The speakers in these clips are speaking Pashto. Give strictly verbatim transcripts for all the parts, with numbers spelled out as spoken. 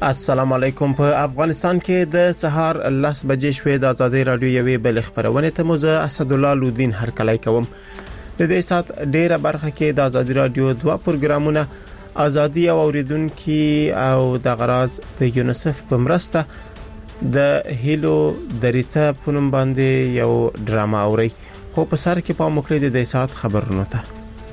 السلام علیکم. په افغانستان کې د سهار لس بجې شوې د آزادۍ رادیو یوې بل خبرونه ته مو زه اسد الله لودین هرکلی کوم. د دې سات ډیره برخه کې د آزادۍ رادیو دوه پروګرامونه ازادي او اوریدونکو او د غراز د یونیسف په مرسته د هیلو دریڅه په نوم باندې یو ډراما اوري. خو په سر کې په مخکې د دې سات خبرونه ته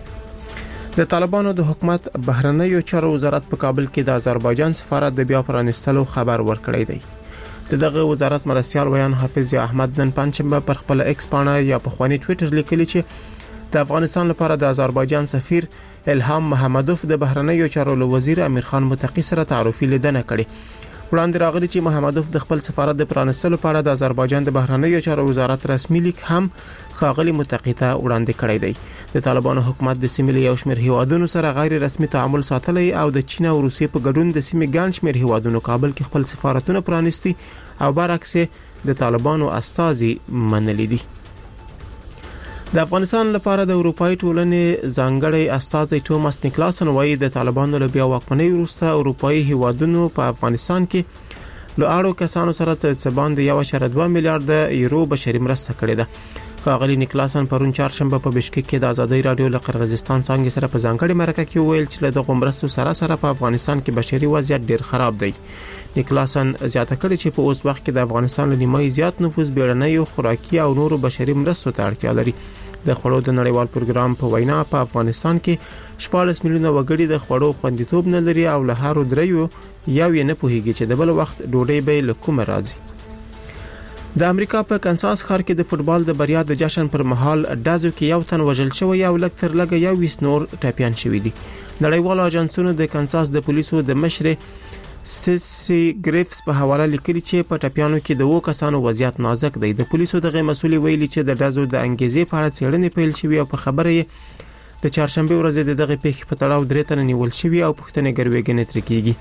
د طالبانو د حکومت بهرنیو چارو وزارت په کابل کې د آذربایجان سفارت د بیا پرانستلو خبر ورکړی دی. دغه وزارت مرستيال ویان حافظ احمد نن پنځمبه پر خپل ایکس پاڼه یا په خواني ټوئیټر لیکلی چې د افغانستان لپاره د آذربایجان سفیر الهام محمدوف د بهرنیو چارو وزیر امیر خان متقی سره تعارفي لیدنه کړې. وړاندې راغلی چې محمدوف د خپل سفارت د پرانستلو لپاره د آذربایجان د بهرنیو چارو وزارت رسمي لیک هم خاغلی متقی ته وړاندې کړی دی. د طالبانو حکومت د سیمې یو شمېر هیوادونو سره غیر رسمي تعامل ساتلی او د چین او روسیې په ګډون د سیمې ګڼ شمېر هیوادونو کابل کې خپل سفارتونه پرانیستي او برعکس د طالبانو استازي منلي دي. د افغانستان لپاره د اروپאי ټولنې ځانګړی استازي توماس نیکلاسن وایي د طالبانو له بیا واکمنۍ وروسته اروپאי هیوادونو په افغانستان کې له اړو کسانو سره څه باندې یو اشاریه دوه میلیارډ یورو بشري مرسته کړې ده. خاغلی نیکلاسن پرون چهارشنبه په بشکک کې د آزادۍ رادیو له قرغیزستان څنګه سره په ځانګړي مرکه کې ویل چې د غمرستو سره سره په افغانستان کې بشري وضعیت ډیر خراب دی. نیکلاسن زیاته کړې چې په اوس وخت کې د افغانستان له نیمه زیات نفوس بیړنۍ خوراکي او نورو بشري مرستو ته اړتیا لري. د خوړو د نړیوال پروګرام په وینا په افغانستان کې شپږ میلیونه وګړي د خوړو خوندیتوب نه لري او له هر دریو یو یې نه پوهیږي چې د بل وخت ډوډۍ به له کومه راځي. د امریکا په کنساس ښار کې د فوتبال د بریا د جشن پر مهال ډازو کې یو تن وژل شوی او لږ تر لږه یو ویس نور ټپيان شوی دي. نړیوالو اجنسونو د کنساس د پولیسو د مشر سیسی گریفز په حواله لیکلي چې په ټپيانو کې د وو کسانو وضعیت نازک دی. د پولیسو دغه مسؤل ویلي چې د ډازو د انګیزې په اړه څېړنې پیل شوې او په خبره یې د چهارشنبه ورځ د دغه پیښې په تړاو درې تنه نیول شوي او پښتنې ګروېګنې تر کېږي.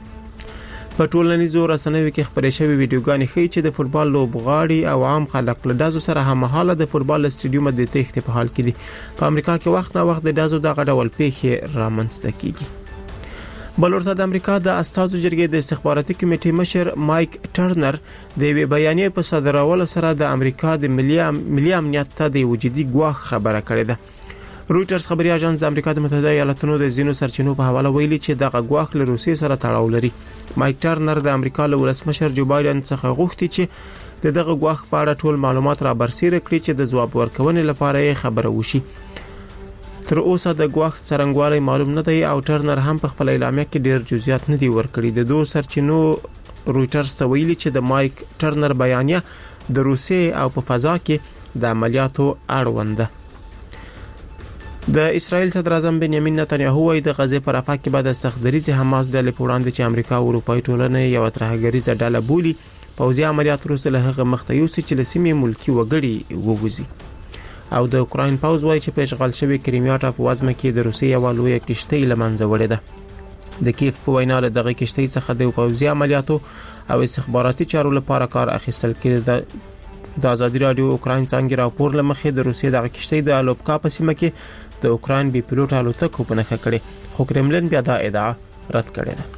په ټولنیزو رسنیو کې خبرې شوې ویډیوګانې ښیي چې د فوتبال لوبغاړي او عام خلک له ډازو سره هممهاله د فوتبال سټیډیوم د تېښتې په حال کې دي. په امریکا کې وخت نه وخت د ډازو دغه ډول پیښې رامنځته کیږي. بلورته د امریکا د استازو جرګې د استخباراتي کمیټې مشر مایک ټرنر د وی بیانیې په صدرولو سره د امریکا د ملي ملي امنیت ته د وجودي ګواښ خبره کړې ده. رويټرز خبري اژانس د امریکا د متحده ایالاتونو د زینو سرچینو په حواله ویلي چې دغه ګواښ له روسیې سره تړاو لري. مایک ټرنر د امریکا له ولسمشر جو بایدن څخه غوښتي چې د دغه ګواښ په اړه ټول معلومات را برسېره کړي چې د ځواب ورکونې لپاره یې خبره وشي. تر اوسه د ګواښ څرنګوالی معلوم نه دی او ټرنر هم په خپل اعلامیه کې ډیر جزئیات نه دی ورکړي. د دوه سرچینو رويټرز ویلي چې د مایک ټرنر بیانیه د روسیې او په فضا کې د عملیاتو اړوند ده. د اسرائیل صدر اعظم بنیامین نتنیاهو وايي د غزه پر افق کې بعد د سختدریځ حماس ډلې په وړاندې چې امریکا او اروپאי ټولنه یو ترهګریزه ډله بولي پوځي عملیات وروسته له هغه مخته یو چې له سیمې ملکی وګړي ووځي. او د اوکراین پوز وايي چې په اشغال شوی کریمیا ټاپووزمه کې د روسیې یو لوی کشتۍ لمنځه وړې ده. د کیف په وینا له دغه کشتۍ څخه د پوځي عملیاتو او استخباراتي چارو لپاره کار اخیستل کېده. د آزادۍ رادیو اوکراین څنګه راپور لمخې د روسیې دغه کشتۍ د الوبکا په سیمه کې د اوکراین بي پيلوټ الوتکو په نښه کړې، خو کرملن بیا دا ادعا رد کړې ده.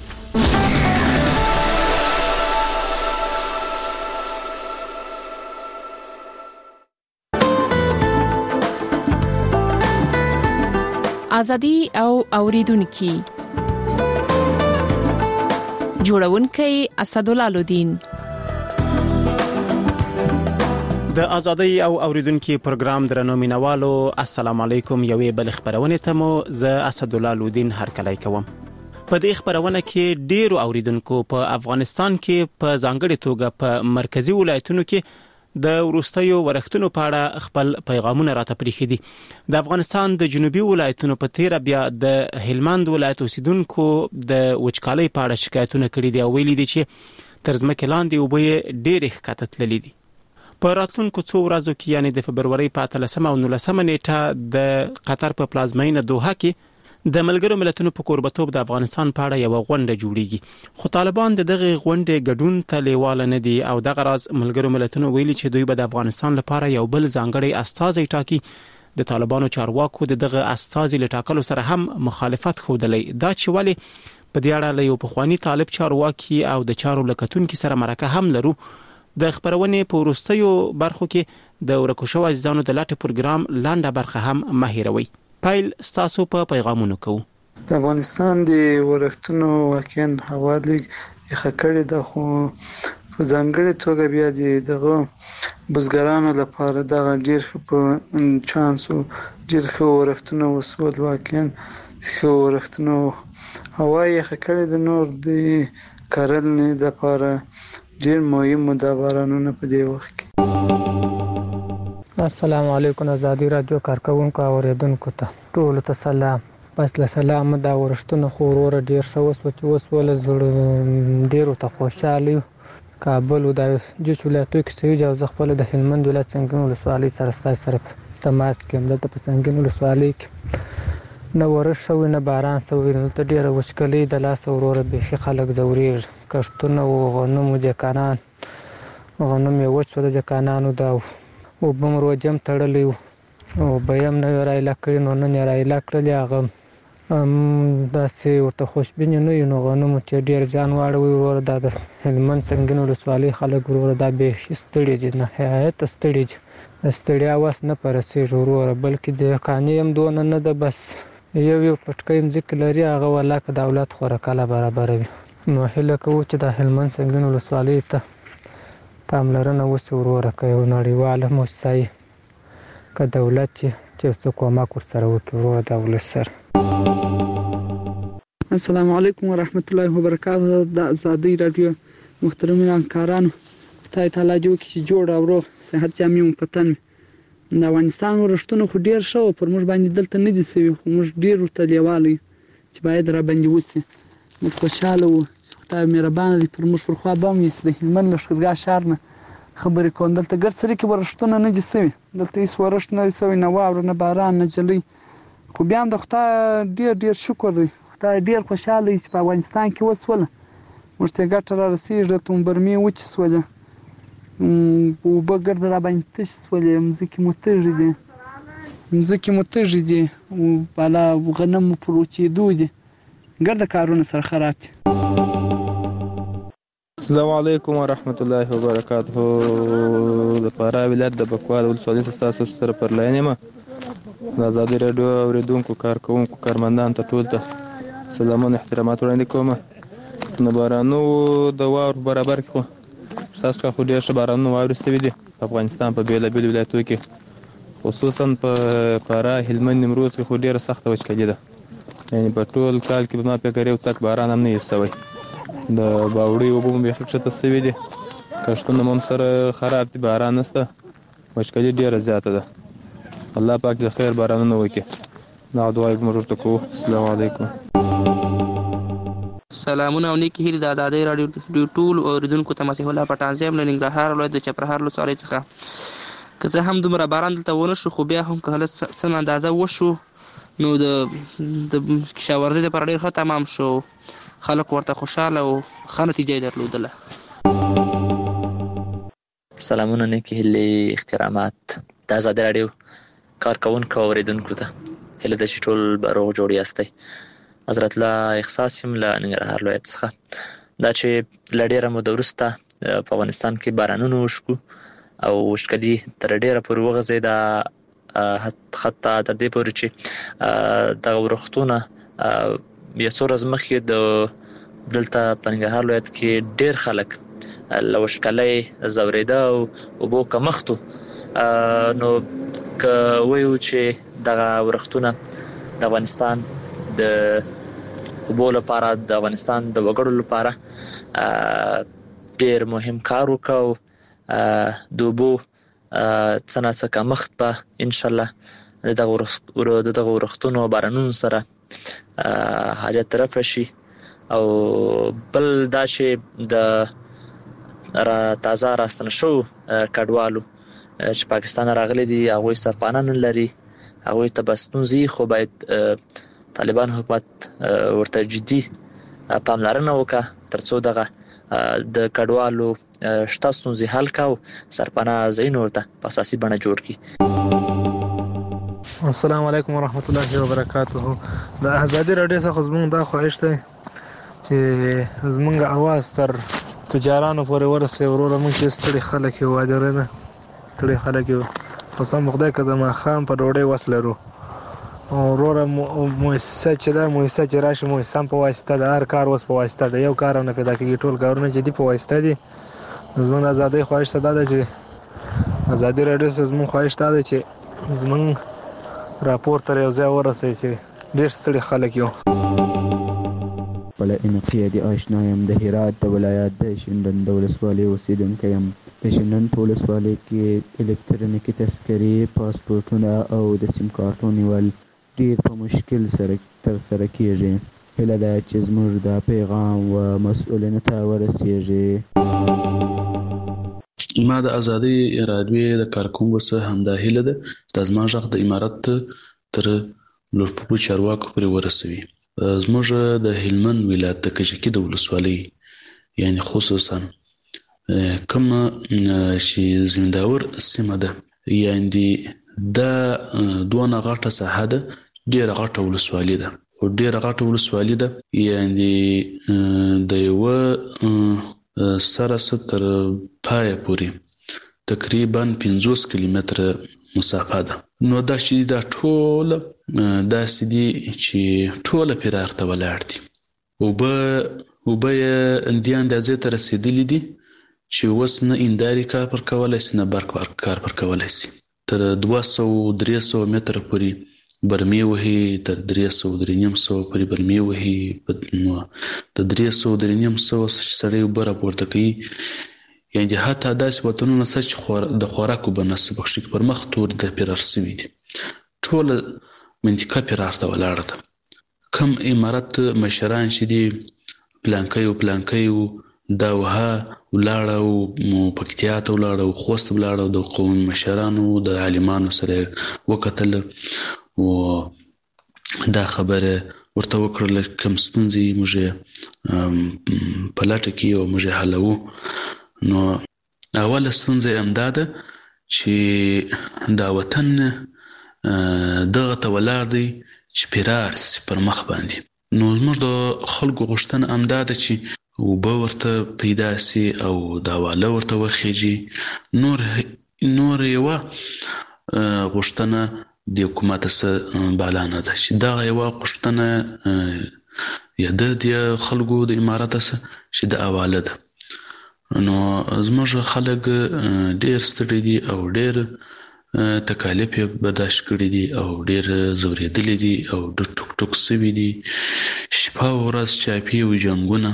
ازادي او اوریدونکو جوړونکي اسد الله لودین. د ازادي او اوریدونکو پروګرام درنو مینوالو السلام علیکم. یوې بل خبرونه ته مو ز اسد الله لودین هرکلی کوم. په دې خبرونه کې ډیرو اوریدونکو په افغانستان کې په ځانګړي توګه په مرکزی ولایتونو کې د ورستیو ورښتونو په اړه خپل پیغامونه راته پریښي دي. د افغانستان د جنوبي ولایتونو په تیر بیا د هلمند ولایت اوسیدونکو د وچکالۍ په اړه شکایتونه کړي دي او ویلي دي چې تر ځمکې لاندې اوبه ډېرې ښکته تللې دي. په راتلونکو څو ورځو کې یعنی د فبرورۍ په اتلسمه او نولسمه نیټه د قطر په پلازمینه دوحه کې د ملګرو ملتونو په کوربتوب د افغانستان په اړه یو غونډه جوړیږي. خو طالبان د دغه غونډې ګډون ته لیواله نه دي او دغه راز ملګرو ملتونو ویلي چې دوی به د افغانستان لپاره یو بل ځانګړی استازی ټاکي. د طالبانو چارواکو د دغه استازي لټاکلو سره هم مخالفت خوده. دا چې ولی په دې اړه له یو پخوانی طالب چارواکي او د چارو لکتونکو سره مرکه هم لرو. د خبرونې په وروستیو برخو کې د ورکو شو عزیزانو د لاټ پروګرام لاندې برخه هم مهیروي. پایل ستاسو په پیغامونو کوو. د افغانستان د ورښتونو واقعا هوا لږ یخه کړې ده، خو په ځانګړې توګه بیا د دغه بزګرانو لپاره دغه ډېر ښه په چانس و، ډېر ښه ورښتونه وسول. واقعا ښه ورښتونه هوا یخه کړې ده. نور د کرنې لپاره ډېر مهم ده بارانونه په دې وخت کې. السلام علیکم ازادي رادیو کارکونکو او اوریدونکو ته ټول ته سلام. پس له سلام دا ورښتونه خو وروره ډېر ښه وسو چې وسول، زړه ډېرو ته خوشحاله یو. کابل و د جوش ولایتو کې سوي او زه خپل د هلمند ولایت سنګین ولسوالۍ سره ستاسو سره تماس کې یم. دلته په سنګین ولسوالۍ کې نه ورښت شوی نه باران شوی، دلته ډېره وچکلي د لاسه وروره بیخي خلک ځورېږي. کښتونه و غنم جکانان غنم یې وچ شو د جکانانو، دا اوبه هم روجه هم تړلی و، اوبه یې هم نه وې رایله کړي، نو نن یې رایله کړلې. هغه داسې ورته خوشبینې نه وي، نو غنمو چې ډېر زیان واړوي وروره. دا د هلمند سنګین ولسوالۍ خلک وروره دا بیخي ستړي دي، نهایته ستړي دي. د ستړیا وس نه په رسېږي وروره، بلکې د قانې هم دونه نه ده، بس یو یو پټکی مځکې لري، هغه والله که دولت خوراکله برابروي. نو هیله کوو چې د هلمند سنګین ولسوالۍ ته پاملرنه وشي وروره، که یو نړیواله موسسه یې که دولت چې چې څه کومک ورسره وکړي وروره د ولس سره. السلام علیکم ورحمت الله وبرکاته. د ازادي رادیو محترمین همکارانو، خدای تعالی دې وکړي چې جوړ او روغ صحت جامع مو په تن وي. د افغانستان ورښتونه خو ډېر ښه و، پر موږ باندې دلته نه دي سوي، خو موږ ډېر ورته لیواله یو چې باید را باندې وسي. موږ خوشحاله وو، خدای مهربانه دی، پر موږ پر خوا به هم ویسي. د هلمند لښکرګاه ښار نه خبرې کوم، دلته ګرد سري کې ورښتونه نه دي سوي، دلته هېڅ ورښت نه دی سوی، نه واوره نه باران نه جلۍ. خو بیا هم د خدای ډېر ډېر شکر دی، خدای ډېر خوشحاله دی چې په افغانستان کې وسوله. موږ ته ګټه را رسېږي، دلته مو برمې وچې سولې، اوبه ګرد را باندې تش سولې، مځکې مو تږې دي مځکې مو تږې دي بالا غنم مو پر وچېدو دي، ګرده کارونه سره خراب دي. السلام علیکم ورحمت الله وبرکاته. د فراه ولایت د بکوال ولسوالۍ څخه تاسو سره پر لاین یم. د ازادي راډیو اوریدونکو کارکوونکو کارمندان ته ټول ته سلامونه احترامات وړاندې کوم. د بارانو د واورو برابر کې خو تاسو کا خو ډېر ښه بارانونه واورې سوي دي په افغانستان په بېلابېلو ولایتو کې، خصوصا په فراه هلمند نیمروز کې خو ډېره سخته وچکلي ده. یعنې په ټول کال کې به ما فکر یو څک باران هم نه وي سوی. د باوړۍ اوبه مو بیخي ښکته سوي دي، کښتونه مو هم سره خراب دي، باران نشته، وچکلي ډېره زیاته ده. الله پاک د خیر بارانونه وکړي، دا دعا موږ ورته کوو. السلام علیکم. سلامونه او نیکی هیلې د ازادۍ راډیو ټول اوریدونکو ته مسیح الله پټان زیم له ننګرهار ولایت د چپرهار ولسوالۍ څخه. که څه هم دومره باران دلته ونه شو، خو بیا هم که هله څه اندازه وشو نو د د کشاورزۍ لپاره ډېر ښه تمام شو، خلک ورته خوشحاله او ښه نتیجه یې درلودله. سلامونه نیکې هیلې احترامات د ازادۍ راډیو کارکوونکو او اوریدونکو ته هیله ده چې ټول به روغ جوړ یاستئ. حضرت الله احساس یم له ننګرهار ولایت څخه. دا چې له ډېره موده وروسته په افغانستان کې بارانونه وشکو او وشکلي تر ډېره پورې وغځېده، حتی تر دې پورې چې دغه ورښتونه یو څو ورځې مخکې د دلته په ننګرهار ولایت کې ډېر خلک له وشکلۍ ځورېده او اوبو کمښت و. نو که وایو چې دغه ورښتونه د افغانستان د اوبو لپاره، د افغانستان د وګړو لپاره ډېر مهم کار وکړو، د اوبو څه نه څه کمښت به انشاءالله د دغه ورښتونو او بارانونو سره حاجت رفع شي. او بل دا چې د را تازه راستنه شو کډوالو چې پاکستان راغلي دي، هغوی سرپانه نه لري، هغوی ته به ستونزې، خو باید طالبان حکومت ورته جدي پاملرنه وکړه تر څو دغه د کډوالو شته ستونزې حل کړي او سرپناه ځایونه ورته په اساسي بڼه جوړ کړي. السلام علیکم ورحمت الله وبرکاته. د ازادي راډیو څخه زموږ دا خواهش دی چې زمونږ اواز تر تجارانو پورې ورسوي. وروره موږ چې ستړي خلک یو وادره نه ستړي خلک یو خو سم خدای که د ماښام په ډوډۍ وس لرو. وروره مؤسسه چې ده مؤسسه چې راشي مؤسسه هم په واسطه ده. هر کار اوس په واسطه ده. یو کار هم نه پیدا کېږي. ټول کارونه چې دي په واسطه دي. زمونږ د ازادۍ خواهش ته دا ده چې ازادي راډیو څخه زمونږ خواهش دا ده چې زمونږ راپور تر یو ځای ورسوي چې ډېر ستړي خلک یو. خپله انقیادي آشنا یم. د هرات د ولایت د شینډنډ د ولسوالۍ اوسېدونکی یم. د شینډنډ په ولسوالۍ کې الکترونیکي تذکرې، پاسپورټونه او د سیم کارتو نیول ډېر په مشکل سره ترسره کېږي. هیله ده چې زموږ دا پیغام و مسؤلینو ته ورسېږي. ما د ازادۍ راډیو د کارکوونکو څخه همدا هیله ده چې دا زما غږ د امارت تر لوړپوړو چارواکو پورې ورسوي. زموږ د هلمند ولایت د کجکي د ولسوالۍ یعنې خصوصا کوم چې زمینداور سیمه ده، یعنې دا دونه غټه ساحه ده، ډېره غټه ولسوالي ده. خو ډېره غټه ولسوالي ده، یعنې د یوه سره څه تر پایه پورې تقریبا پنځوس کیلومتره مسافه ده. نو دا چې دا ټوله داسې دي چې ټوله پرې ارته ولاړ دي. اوبه اوبه یې دې اندازې ته رسېدلي دي چې اوس نه هندارې کار پر کولی سي، نه برق کار پر کولی سي. تر دوه سوه درې سوه متره پورې برمې وهي، تر درې سوه درې نیم سوه پورې برمې وهي. نو د درې سوه درې نیم سوه سړی اوبه راپورته کوي. یعنې حتی داسې وطنونه شته چې د خوراک اوبه نشته پکښې، پر مخ تور د پرار سوي دي. ټوله منطقه پرار ته ولاړه ده. کم امارت مشران چې دي پلانکی و پلانکی و دا وها ولاړه و پکتیا ته ولاړه و خوست ولاړه و د قومي مشرانو د عالمانو سره وکتل و دا خبره ورته وکړله کوم ستونزې موږ یې په لټه کې او موږ یې حلوو. نو اوله ستونزه یې همدا ده چې دا وطن دغه ته ولاړ دی چې پرار سي پر مخ باندې. نو زموږ د خلکو غوښتنه همدا ده چې اوبه ورته پیدا سي او دا واله ورته وخیږي. نور نور یوه غوښتنه د حکومت څخه بالا نه ده چې دغه یوه غوښتنه یا د خلکو د امارت څخه چې د حواله ده. نو زموږ خلک ډېر ستړي دي او ډېر تکالیف یې برداشت کړي دي او ډېر ځورېدلي دي او ډېر ټوک ټوک سوي دي. شپه او ورځ چاپي او جنګونه.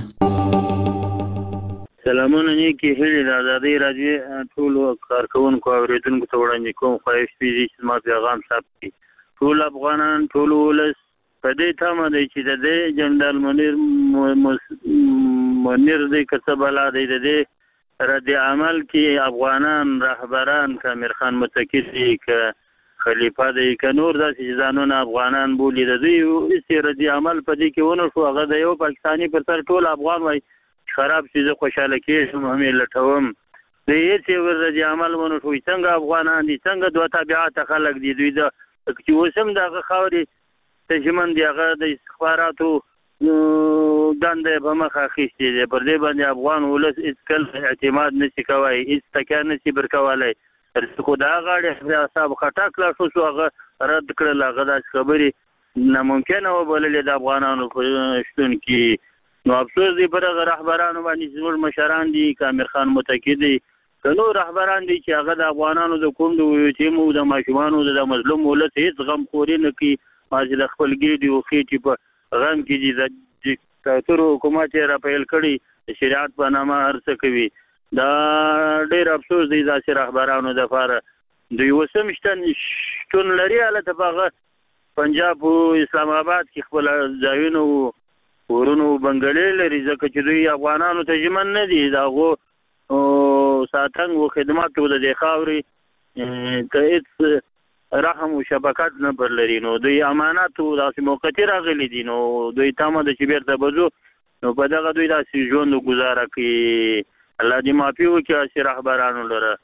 سلامونه نیکې هیلې د ازادۍ راډیو ټولو کارکوونکو او اورېدونکو ته وړاندې کوم. خواهش پېږي چې زما پیغام ثبت کړي. ټول افغانان، ټول ولس په دې تمه دی چې د دې جنرال منیر منیر دی که څه بلا دی د دې رد عمل کې افغانان رهبران که امیر خان متکي دی که خلیفه دی که نور داسې چې ځانونه افغانان بولي د دوی هېڅ رد عمل په دې کې ونه شو. هغه د یو پاکستاني پر سر ټول افغان وایي خراب شي زه خوشحاله کېږم هم یې لټوم. د هېڅ یو رد عمل ونه شو. څنګه افغانان دي، څنګه دوه تابعاته خلک دي. دوی د چې اوس هم د هغه خاورې تجمن دي، هغه د استخباراتو دنده په مخ اخیستې دی. پر دې باندې افغان ولس هېڅکله اعتماد نشي کولی، هېڅ تکیه نشي برکولی. خو د هغه غاړې اعصاب خټک لا شو شو هغه رد کړل. هغه داسې خبرې ناممکنه وبللې د افغانانو په شتون کې. نو افسوس دی پر هغه رهبرانو باندې چې زموږ مشران دي که امیر خان متکي دی که نور رهبران دي چې هغه د افغانانو د کونډو و یتیمو د ماشومانو د مظلوم ولس هېڅ غمخوري نه کوي. مازې د خپل ګېډې و خېټې په غم کې دي. د دیکتاتورو حکومت یې راپیل کړي، د شریعت په نامه هر څه کوي. دا ډېر افسوس دی داسې رهبرانو دپاره. دوی اوس هم شتون لري هلته په هغه پنجاب و اسلام آباد کې خپل ځایونه و کورونو بنګلې لري، ځکه چې دوی افغانانو ته ژمن نه دي. د هغو ساتنګ و خدماتو د دې خاورې ته هېڅ رحم و شفقت نه پر لري. نو دوی امانت و داسې موقتي راغلي دي. نو دوی تمه ده چې بېرته به ځو. نو په دغه دوی داسې ژوند ګزاره کوي. الله دې معافي وکړي هسې رهبرانو لره.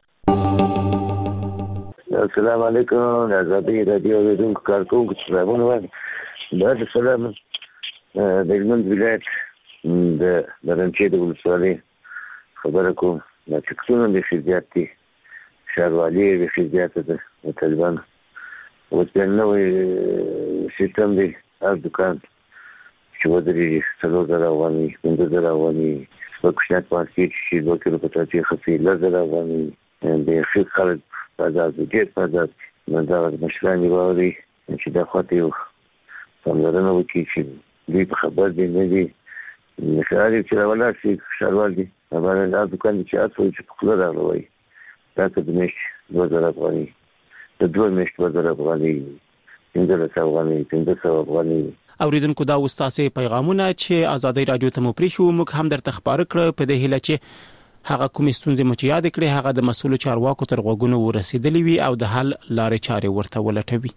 السلام علیکم. د ازادۍ راډیو اورېدونکو کارکوونکو ته سلامونه وایم. دا د سلام د هلمند ولایت د درنچې د ولسوالۍ خبره کوم د ټکسونو د خزيات دي شاروالي د خزيات د طالبان او څنګه سیستم دی هر دکان چې ودري څلور زره افغاني پنځه زره افغاني په کوشنات مارکیټ چې دوه کیلو په تاسو خفي لزر افغاني د خیر خلک بازار د جېت بازار دا مشران دی چې دا خاطر یو څنګه وکړي چې دوی په خبر دي نه دي مشاري چې ولا شي شاروال دي باندې دا دکان چې تاسو چې په خپل راغلي دا که د مش دوه زره افغاني د دوه مش دوه زره افغاني پنځه زره افغاني پنځه سوه افغاني اوریدونکو دا وستاسې پیغامونه چې آزادۍ رادیو ته مو پریښو موږ هم درته خبر کړ په دې هیله چې هغه کومې ستونزې مو چې یاد کړې هغه د مسؤل چارواکو تر غوږونو ورسېدلې وي او د حل لارې چارې ورته ولټوي.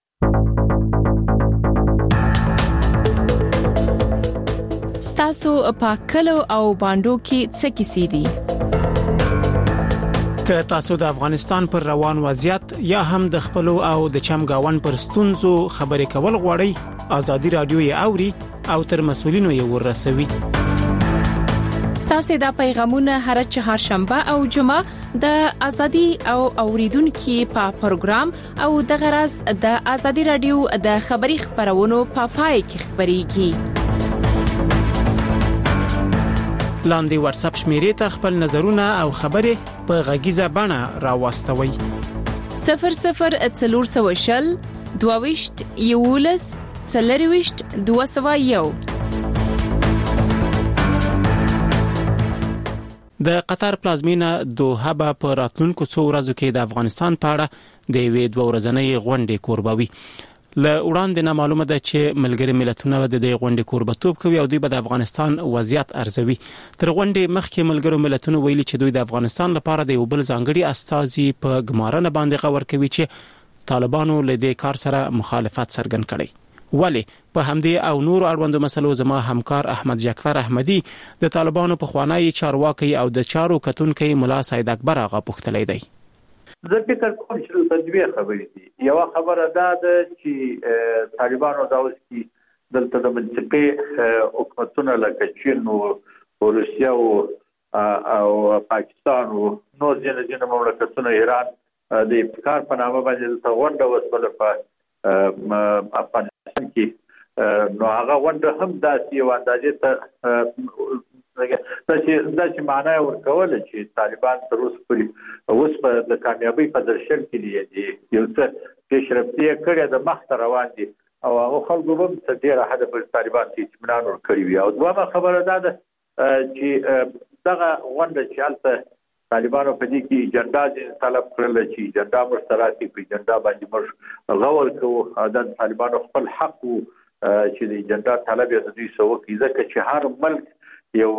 ستاسو په کلو او باندو کې څه کیسې دي؟ که تاسو د افغانستان پر روان وضعیت یا هم د خپل او د چمګاون پر ستونزو خبرې کول غواړئ آزادۍ رادیو یې اوري او تر مسؤلینو یې ورسوي. ستاسو د پیغامونه هر چهارشنبه او جمعه د ازادي او اوریدونکو په پروګرام او د غرض د آزادۍ رادیو د خبري خبرونو په پای کې خبريږي. لاندې واتس اپ شمیرې ته خپل نظرونه او خبرې په غږیزه بڼه راوستوي. صفر صفر څلور سوه شل دوه یولس څلرويشت دوه سوه یو. د قطر پلازمینه دوحه به په راتلونکو څو ورځو کې د افغانستان په اړه د یوې دوه ورځنۍ غونډې کوربوي. له وړاندې نه معلومه ده چې ملګری ملتونه د دې غونډې کوربتوب کوي او دوی به د افغانستان وضعیت ارزوي. تر غونډې مخکې ملګرو ملتونو ویلي چې دوی د افغانستان لپاره د یو بل ځانګړي استازي په ګمارنه باندې خبر کوي چې طالبانو له دې کار سره مخالفت څرګند کړي. ولی په همدې او نور اړوندو مسلو زما همکار احمد جعفر احمدي د طالبانو په خوانی چارواکي او د چارو کتونکي مولا سید اکبر آغا پوښتلی دی. زه فکر کوم چې د تدوی خبرې دي. یو خبره دا ده چې طالبانو دا اوس کې دلته د منطقي حکومتونو لکه چین او روسیا او پاکستان او نور ځینې ځینې مملکتونو ایران د ابتکار په نامه باندې د غونډه وسوله په افغانستان کې نو هغه غونډه هم داسې یو اندازې ته دا چې دا چې معنی ورکول چې طالبان تر اوسه پورې اوس په د کامیابی په درشل کې دي یو څه پیشرفتي کړې د مخ ته روان دي او هغه خلکو هم څه ډیره حد پر طالبان ته اطمینان ورکړي وي. او دوه خبره ده چې دغه غونډه چې البته طالبانو په دې کې اجنډا طلب کړل چې اجنډا مشترکي په اجنډا باندې موږ غور کوو د طالبانو خپل حق چې د اجنډا طلب یې د دوی سو کې ځکه چې هر ملک یو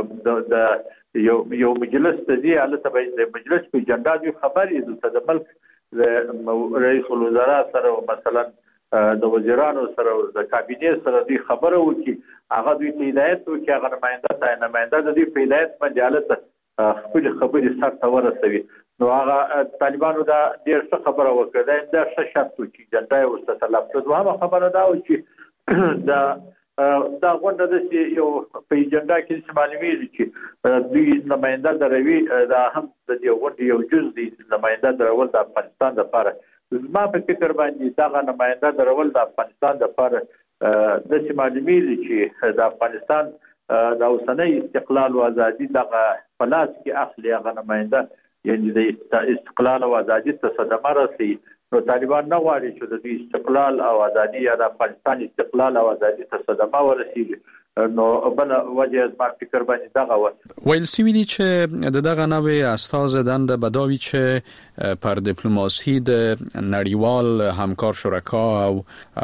د یو یو مجلس ته دی البته د مجلس په اجنډا دی خبرې د ملک رئیس الوزرا سره مثلا د وزیرانو سره د کابینې سره دی خبره وکي هغه دوی ته هدایت وکي هغه نماینده ته نماینده د دې په هدایت باندې البته خپل خبرې سره ورسوي. نو هغه طالبانو دا ډیر څه خبره وکړه دا څه شرط وکي اجنډا یې ورته طلب کړو. هغه خبره دا و چې دا دا غونډه د یو په اجنډا کې معلومیږي چې دوی نماینده دروي دا هم د دې غونډې یو جز دی نماینده درول د افغانستان لپاره. زما په فکر باندې دا نماینده درول د افغانستان لپاره د معلومیږي چې د افغانستان د اوسنۍ استقلال او ازادي دغه پلاس کې اخلي هغه نماینده یعنی د استقلال او ازادي ته صدمه رسي. نو طالبان نه غواړي چې د دې استقلال او ازادي یا د افغانستان استقلال او ازادي ته صدمه ورسیږي. نو بل وجه از ما فکر باندې دغه و ویل سی ویلی چې د دغه نوې استاز دند بداوی چې پر دیپلماسی د نړیوال همکار شرکا او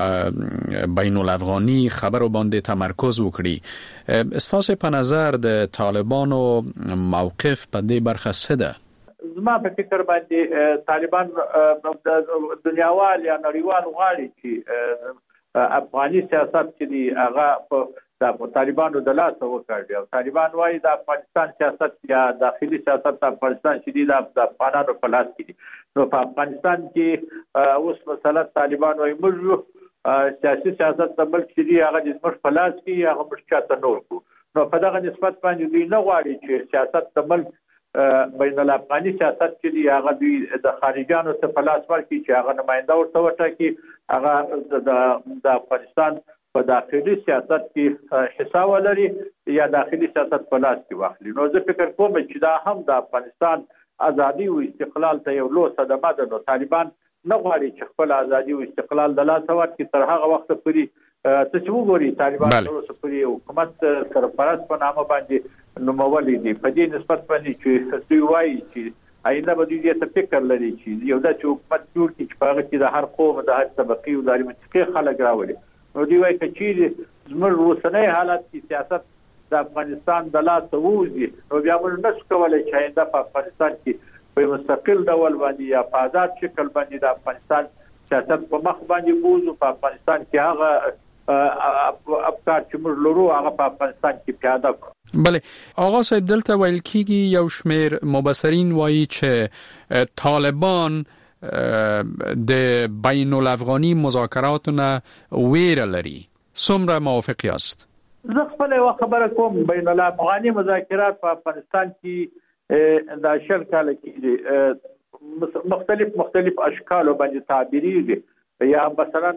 بین الافغانی خبرو باندې تمرکز وکړي. استاز په نظر د طالبانو موقف په دې برخه څه ده؟ زما په فکر باندې طالبان د دنیاوال یا نړیوال غواړي چې افغاني سیاست چې دی هغه په طالبانو د لاس وکړي او طالبان وايي د افغانستان سیاست یا داخلي سیاست د افغانستان چې دی د افغانانو په لاس کې دي. نو په افغانستان کې اوس مثلا طالبان وايي موږ سیاسي سیاست د ملک چې دی هغه د موږ په لاس کې هغه موږ چاته نور کو. نو په دغه نسبت باندې دوی نه غواړي چې سیاست د ملک بین الافغاني سیاست چې دی هغه دوی د خارجيانو څخه په لاس ورکړي چې هغه نماینده ورته وټاکي، هغه د افغانستان په داخلي سیاست کې حصہ ولري یا داخلي سیاست په لاس کې واخلي. نو زه فکر کوم چې دا هم د افغانستان ازادي او استقلال ته یو لوی صدمه ده. نو طالبان نه غواړي چې خپل ازادي او استقلال د لاس ورکړي تر هغه وخت پورې ته چې وګوري طالبان تر اوسه پورې حکومت سرپرست په نامه باندې نومولي دي. په دې نسبت باندې چې دوی وایي چې آینده به دوی ته فکر لري چې یو داسې حکومت جوړ کړي چې په هغه کې د هر قوم د هر طبقې او د هر منطقې خلک راولي. نو دوی وایي که چیرې زموږ اوسنی حالت کې سیاست د افغانستان د لاسه ووځي نو بیا موږ نشو کولی چې آینده په افغانستان کې په مستقل ډول باندې یا په آزاد شکل باندې د افغانستان سیاست په مخ باندې بوزو. په افغانستان کې هغه افکار چې موږ لرو هغه په افغانستان کې پیاده کړو. بله آقا صاحب دلته ویل کیږي یو شمیر مبصرین وایي چې طالبان د بین الافغاني مذاکراتونه ویره لري. څومره موافق یاست؟ زه خپل یو خبره کوم، بین الافغاني مذاکرات په افغانستان کې د شل کال کې مختلف مختلف اشکال باندې تعبیرېږي. یا مثلا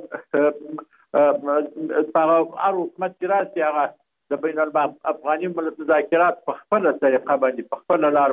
هغه حکومت چې راسي هغه د بین الافغاني مذاکرات په خپل طریقه باندې په خپل لار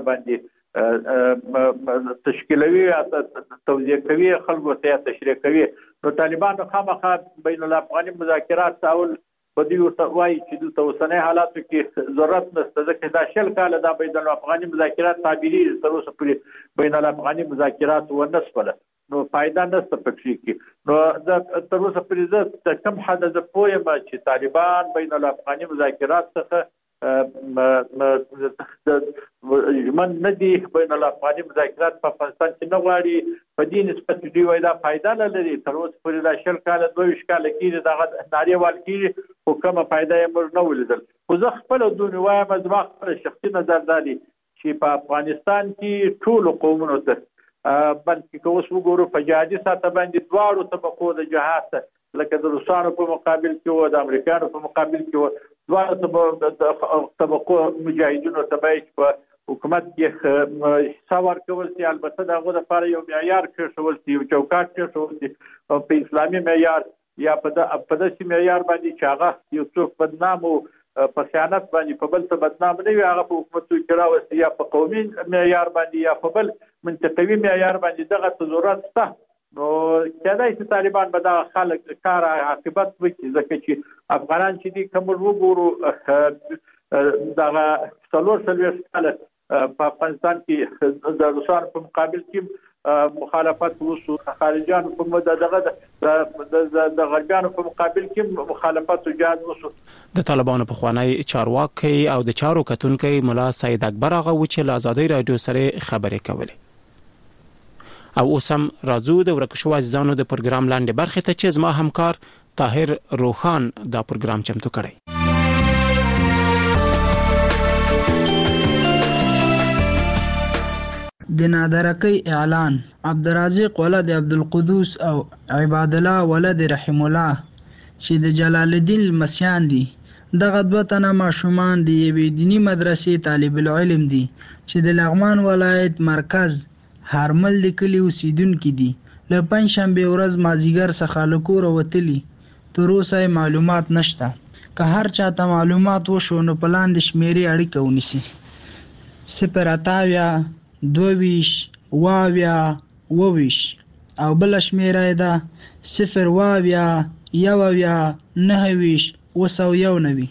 باندې تشکیلوي یا توضیح کوي، خلکو ته تشریح کوي. نو طالبان خامخا بین الافغاني مذاکرات اول په دې ورته وایي چې دلته اوسنۍ حالاتو کې ضرورت نشته، ځکه دا شل کاله دا بین الافغاني مذاکرات تعبیرېږي، تر اوسه پورې بین الافغاني مذاکرات ونه شوله، نو فایده نشته پکې کې. نو د تر اوسه پورې زه د کوم حد زه پوه یم چې طالبان بین الافغاني مذاکرات څخه ژمن نه دي، بین الافغاني مذاکرات په افغانستان کې نه غواړي. په دې نسبت دوی وایي دا فایده نه لري. تر اوسه پورې دا شل کاله دوه ویشت کاله کېږي دغه نارې وال کېږي، خو کومه فایده یې موږ نه ولیدل. خو زه خپله دونې وایم، زما خپله شخصي نظر دا دی چې په افغانستان کې ټولو قومونو ته بلکې که اوس وګورو په جهادي سطح باندې دواړو طبقو د جهاد ته، لکه د روسانو په مقابل کې و، د امریکایانو په مقابل کې و، دواړو طبقو مجاهدینو ته باید په حکومت کې حصه ورکول شي. البته د هغو دپاره یو معیار کېښول شي، یو چوکاټ کېښول شي په اسلامي معیار یا په داسې معیار باندې چې هغه یو څوک بدنام و په خیانت باندې په بل څه بدنام نه وي، هغه په حکومتو کې راوستي، یا په قومي معیار باندې یا په بل منطقوي معیار باندې دغه ته ضرورت شته. نو کېدای شي طالبان به دغه خلک کار عاقبت وکړي، ځکه چې افغانان چې دي که موږ وګورو دغه څلور څلوېښت کاله په افغانستان کې د روسانو په مقابل کې مخالفت وشو، خارجيانو په دغه د غربیانو په مقابل کې مخالفت او جهاد وشو. د طالبانو په خوانی چارواکي او د چارو کتونکي مولا سید اکبر هغه و چې له آزادۍ رادیو سره خبرې کولې. او اوس هم راځو د ورکشو عزیزانو د پروګرام لاندې برخه ته چې زما همکار طاهر روخان دا پروګرام چمتو کړی. د نادرکی اعلان عبدالرازق ولد عبدالقدوس او عباد الله ولد رحم الله چې د جلال الدین المسیان دي. دغه دوه تنه ماشومان د یوې دینی مدرسې طالب العلم دي چې د لغمان ولایت مرکز هارمل د کلي اوسیدونکي دي. له پنجشنبې ورځ مازدیګر څخه له کوره وتلي، تر اوسه معلومات نشته. که هر چاته معلومات وشو نو په لاندې شمیرې اړیکه ونیسي: صفر اتاویا دوویش واویا وویش، او بل شمیره ده صفر واویا یوویا نهویش وسو یو نوي.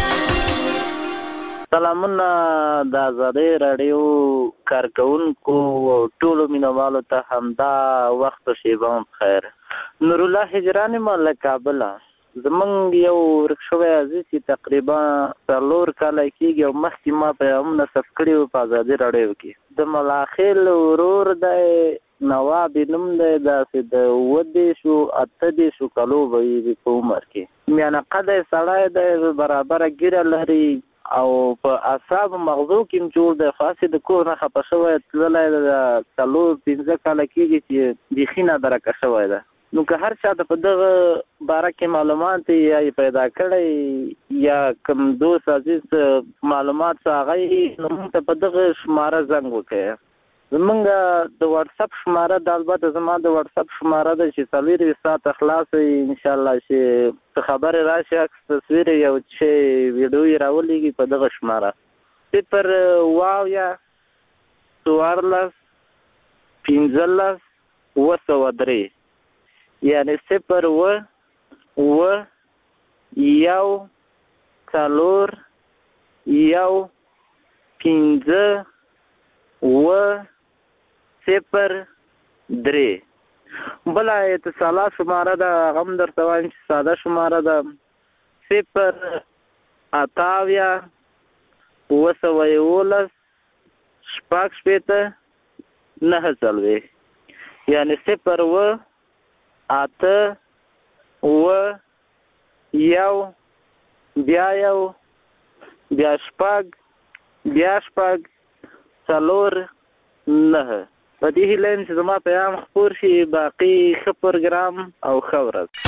سلامونه د آزادۍ راډیو کارکونکو ټولو مینوالو ته همدا وخت او شیبه بخیر. نور الله هجران مله کابل. زمونږ یو ورک شوی عزیز چې تقریبا څلور کاله کېږي او مخکې ما په هم نصب کړي وو په آزادۍ راډیو کې. د ملاخیل ورور دی نواب نوم دی، داسې د اووه دېرشو اته دېرشو کالو به وي په عمر کې. میانه قده سړی دی، برابره ږیره لري او په اعصاب مغزو کې جوړ دی. خاصې د کور نه خفه شوی تللی د څلور پنځه کاله کېږي چې بیخي نادرکه شوی ده. نو که هر چا د په دغه باره کې معلومات یا پیدا کړی یا کوم دوست عزیز معلومات هغه نو موږ ته په دغه شماره زنګ وکړي. زمونږ د واتس اپ شماره د البته زما د واتس اپ شماره ده چې څلور ساعت خلاص ان شاء الله چې خبر راشي عکس تصویر یو چې ویډیو راولېږي په دغه شماره صفر واو یا څوارلس پنځلس اوه سوه درې یعنې صفر اوه اوه یو څلور یو پنځه اوه صفر درې. بله اتصالات شماره ده هغه هم درته وایم چې ساده شماره ده صفر اته اویا اوه سوه یولس شپږ شپېته نهه څلوېښت یعنې صفر اوه اته اوه یو بیا یو بیا شپږ بیا شپږ څلور نهه. په دې هیله یم چې زما پیغام خپور شي. باقي ښه پروګرام او ښه ورځ.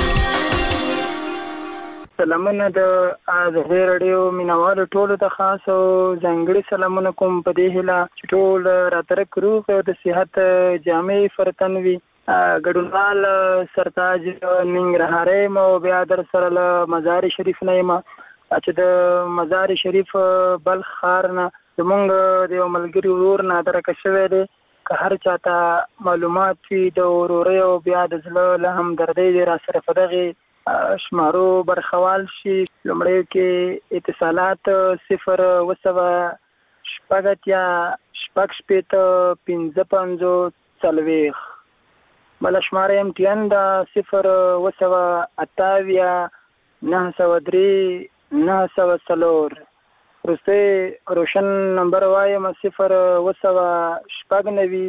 سلامونه د آزادۍ راډیو مینوالو ټولو ته خاص او ځانګړي سلامونه کوم په دې هیله چې ټول راترک روغ او د صحت جامې فرتن وي. ګډونوال سرتاج ننګرهاری یم او بیا در سره له مزار شریف نه یم چې د مزار شریف بلخ ښار نه زمونږ د یو ملګري ورور نادرکه شوی دی. که هر چاته معلومات وي د ورورۍ او بیا د زړه له همدردۍ دی را سره په دغې شمارو برخوال شي. لومړیو کې اتصالات صفر اوه سوه شپږ اتیا شپږ شپېته پنځه پنځوس څلوېښت. بله شماره ایم ټي ان ده صفر اوه سوه اته اویا نهه سوه درې نهه سوه څلور. وروستی روشن نمبر وایم صفر اوه سوه شپږ نوي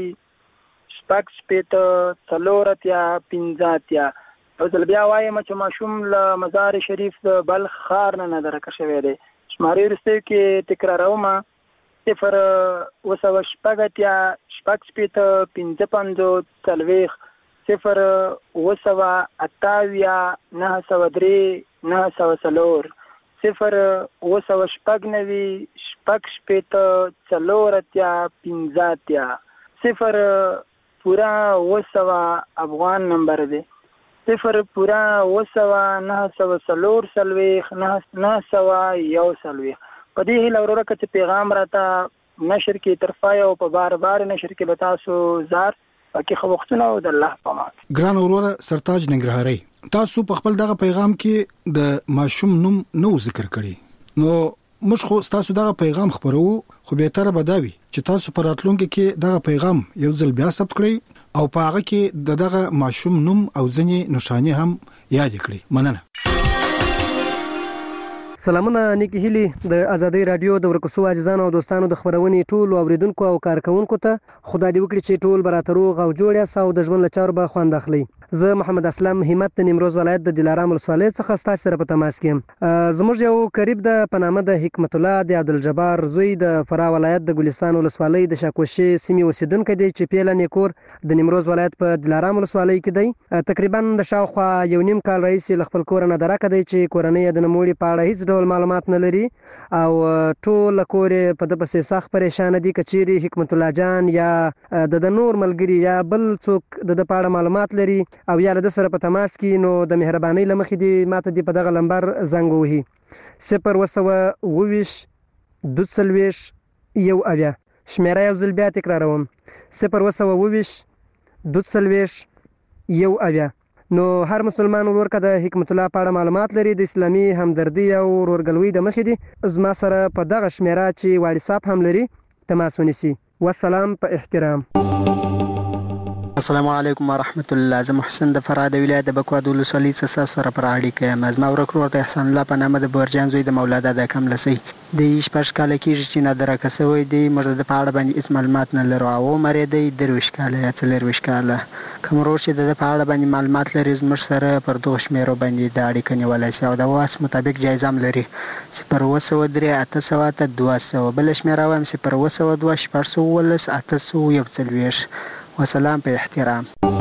شپږ شپېته څلور اتیا پنځه اتیا. یو ځل بیا وایم چې ماشوم له مزار شریف د بلخ ښار نه نادرکه شوی دی. شمارې وروستیو کې تکراروم صفر اوه سوه شپږ اتیا شپږ شپېته پنځه پنځوس څلوېښت صفر اوه سوه اته اویا نهه سوه درې نهه سوه څلور صفر اوه سوه شپږ نوي شپږ شپېته څلور اتیا پنځه اتیا. صفر پورا اوه سوه افغان نمبر دی. صفر پورا اوه سوه نهه سوه څلور څلوېښت نهه سوه یو څلوېښت. په دې هیله وروره که چې پیغام راته نشر کې طرفای او په بار بار نشر کې به تاسو زار پکې خو وختونه او د الله په امان. ګران وروره سرتاج ننګرهاری، تاسو په خپل دغه پیغام کې د ماشوم نوم نو ذکر کړی، نو موږ خو تاسو دغه پیغام خبرو خو به تر بداوي چې تاسو پر راتلونکو کې دغه پیغام یو ځل بیا ثبت کړئ او په هغه کې دغه ماشوم نوم او ځنې نشانه هم یاد کړئ. مننه. سلامونه نیکی هیلی د آزادۍ رادیو د ورکوسو عزیزانو او دوستانو د خبرونې ټول اوریدونکو او کارکونکو ته خدای دې وکړي چې ټول براترو او جوړ یا ساو د ژوند لچار به خوند اخلي. زه محمد اسلام همت د نیمروز ولایت د دلارام ولسوالۍ څخه ستاسو سره په تماس کې یم. زموږ یو قریب د پنامه د حکمت الله د عبدالجبار زوی د فرا ولایت د ګلستان ولسوالۍ د شاکوشي سیمې اوسیدونکو دی چې پیله نیکور د نیمروز ولایت په دلارام ولسوالۍ کې دی. تقریبا د شاوخوا یو نیم کال رئیس ل خپل کور نه درکه دی چې کورنۍ د نموړي په اړه هیڅ ډول معلومات نه لري او ټول کور په د پسې سخت پریشان دي. کچيري حکمت الله جان یا د نور ملګری یا بل څوک د د پاړه معلومات لري او یا د سره په تماس کې، نو د مهرباني لمخې دی ماته دی په دغه لمبر زنګ وهي صفر اوه سوه اوه ویشت دوه څلوېښت یو اویا. شمیره یو ځل بیا تکراروم صفر اوه سوه اوه ویشت دوه څلوېښت یو اویا. نو هر مسلمان ورور که د حکمت الله په اړه معلومات لري د اسلامي همدردي او ورورګلوۍ د مخې دی زما سره په دغه شمیره چې واتساپ هم لري تماس ونیسي. والسلام په احترام. السلام علیکم ورحمت الله. زه محسن د فراه د ولایت د بکواد ولسوالۍ څخه سره پر اړیکه یم. زما ورک ورور د احسان الله په نامه د بورجان زوی د مولا دادا کملسۍ د شپږ کاله کېږي چې نادرکه شوی دی. موږ د په اړه باندې هېڅ معلومات نه لرو او عمر یې دی درویشت کاله یا څلرویشت کاله. کوم ورور چې د په اړه باندې معلومات لري زموږ سره پر دغو شمیرو باندې د اړیکه نیولی شي او د واس مطابق جایزه هم لري صفر اوه سوه درې اته سوه اته دوه سوه. بله شمیره وایم صفر اوه سوه دوه شپږ سوه اوولس اته سوه یو څلوېښت. وسلام په احترام.